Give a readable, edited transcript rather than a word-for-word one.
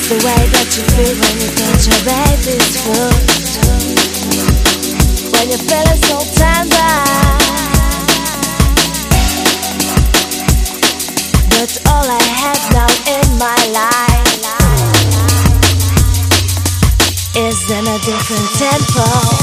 The way that you feel when you get your baby's food, when you're feeling so tender. But all I have now in my life is in a different tempo.